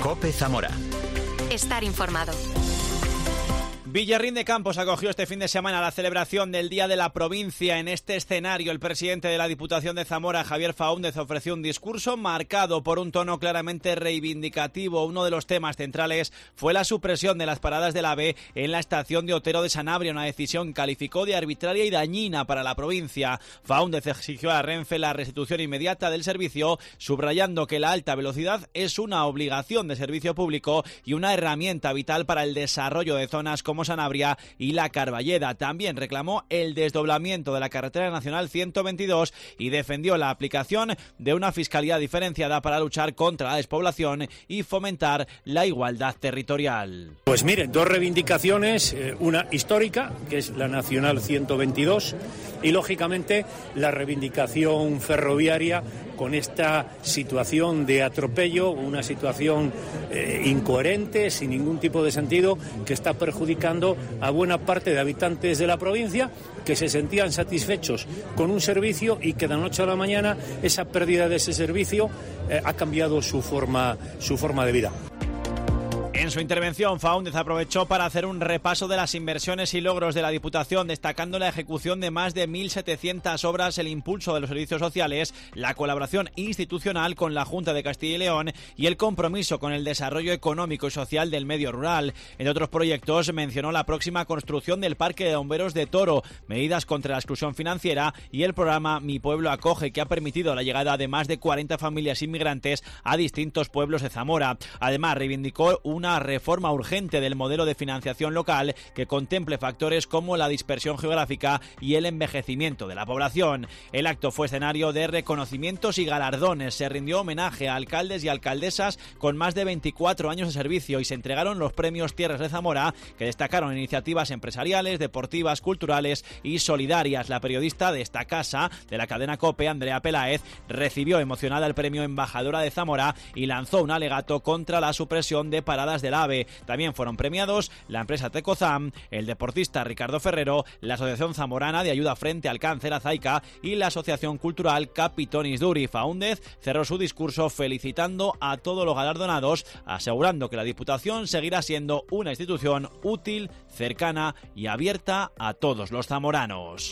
COPE Zamora. Estar informado. Villarrín de Campos acogió este fin de semana la celebración del Día de la Provincia. En este escenario, el presidente de la Diputación de Zamora, Javier Faúndez, ofreció un discurso marcado por un tono claramente reivindicativo. Uno de los temas centrales fue la supresión de las paradas del AVE en la estación de Otero de Sanabria, una decisión que calificó de arbitraria y dañina para la provincia. Faúndez exigió a Renfe la restitución inmediata del servicio, subrayando que la alta velocidad es una obligación de servicio público y una herramienta vital para el desarrollo de zonas como Sanabria y La Carballeda. También reclamó el desdoblamiento de la carretera nacional 122 y defendió la aplicación de una fiscalía diferenciada para luchar contra la despoblación y fomentar la igualdad territorial. Pues miren, dos reivindicaciones, una histórica, que es la nacional 122, y lógicamente la reivindicación ferroviaria con esta situación de atropello, una situación incoherente, sin ningún tipo de sentido, que está perjudicando a buena parte de habitantes de la provincia que se sentían satisfechos con un servicio y que de la noche a la mañana esa pérdida de ese servicio ha cambiado su forma de vida. En su intervención, Faúndez aprovechó para hacer un repaso de las inversiones y logros de la Diputación, destacando la ejecución de más de 1.700 obras, el impulso de los servicios sociales, la colaboración institucional con la Junta de Castilla y León y el compromiso con el desarrollo económico y social del medio rural. En otros proyectos mencionó la próxima construcción del Parque de Bomberos de Toro, medidas contra la exclusión financiera y el programa Mi Pueblo Acoge, que ha permitido la llegada de más de 40 familias inmigrantes a distintos pueblos de Zamora. Además, reivindicó una reforma urgente del modelo de financiación local que contemple factores como la dispersión geográfica y el envejecimiento de la población. El acto fue escenario de reconocimientos y galardones. Se rindió homenaje a alcaldes y alcaldesas con más de 24 años de servicio y se entregaron los premios Tierras de Zamora, que destacaron iniciativas empresariales, deportivas, culturales y solidarias. La periodista de esta casa, de la cadena COPE, Andrea Peláez, recibió emocionada el premio Embajadora de Zamora y lanzó un alegato contra la supresión de paradas del AVE. También fueron premiados la empresa Tecozam, el deportista Ricardo Ferrero, la Asociación Zamorana de Ayuda Frente al Cáncer Azaica y la Asociación Cultural Capitonis Duri. Faúndez cerró su discurso felicitando a todos los galardonados, asegurando que la Diputación seguirá siendo una institución útil, cercana y abierta a todos los zamoranos.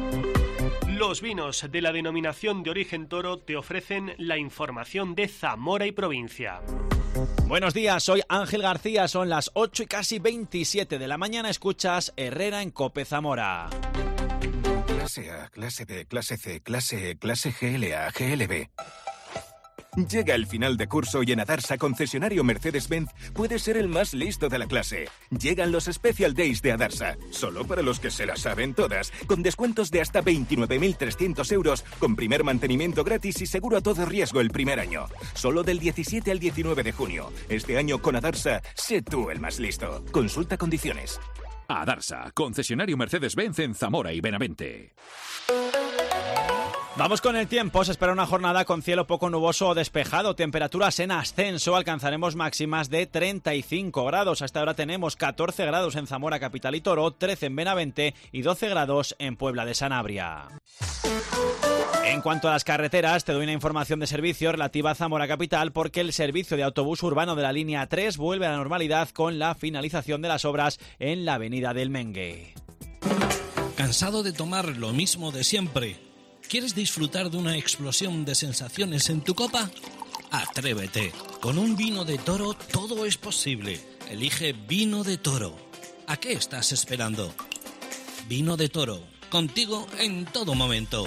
Los vinos de la denominación de origen Toro te ofrecen la información de Zamora y provincia. Buenos días, soy Ángel García, son las 8 y casi 27 de la mañana, escuchas Herrera en COPE Zamora. Clase A, clase B, clase C, clase E, clase GLA, GLB. Llega el final de curso y en Adarsa, concesionario Mercedes-Benz, puedes ser el más listo de la clase. Llegan los Special Days de Adarsa, solo para los que se las saben todas, con descuentos de hasta 29.300 euros, con primer mantenimiento gratis y seguro a todo riesgo el primer año. Solo del 17 al 19 de junio. Este año con Adarsa, sé tú el más listo. Consulta condiciones. Adarsa, concesionario Mercedes-Benz en Zamora y Benavente. Vamos con el tiempo. Se espera una jornada con cielo poco nuboso o despejado, temperaturas en ascenso, alcanzaremos máximas de 35 grados. Hasta ahora tenemos 14 grados en Zamora capital y Toro, 13 en Benavente y 12 grados en Puebla de Sanabria. En cuanto a las carreteras, te doy una información de servicio relativa a Zamora capital porque el servicio de autobús urbano de la línea 3 vuelve a la normalidad con la finalización de las obras en la avenida del Mengue. ¿Cansado de tomar lo mismo de siempre? ¿Quieres disfrutar de una explosión de sensaciones en tu copa? Atrévete. Con un vino de Toro todo es posible. Elige Vino de Toro. ¿A qué estás esperando? Vino de Toro. Contigo en todo momento.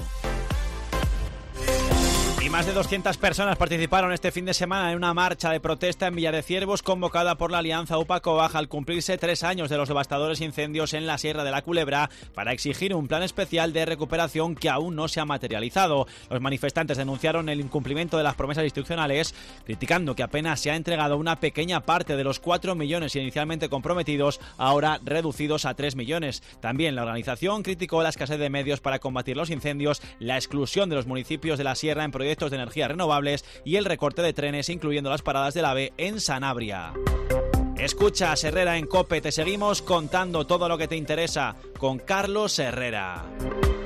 Y más de 200 personas participaron este fin de semana en una marcha de protesta en Villar de Ciervos convocada por la Alianza UPA-COAG al cumplirse 3 años de los devastadores incendios en la Sierra de la Culebra para exigir un plan especial de recuperación que aún no se ha materializado. Los manifestantes denunciaron el incumplimiento de las promesas institucionales, criticando que apenas se ha entregado una pequeña parte de los 4 millones inicialmente comprometidos, ahora reducidos a 3 millones. También la organización criticó la escasez de medios para combatir los incendios, la exclusión de los municipios de la Sierra en proyectos de energías renovables y el recorte de trenes, incluyendo las paradas del AVE en Sanabria. Escuchas Herrera en COPE, te seguimos contando todo lo que te interesa con Carlos Herrera.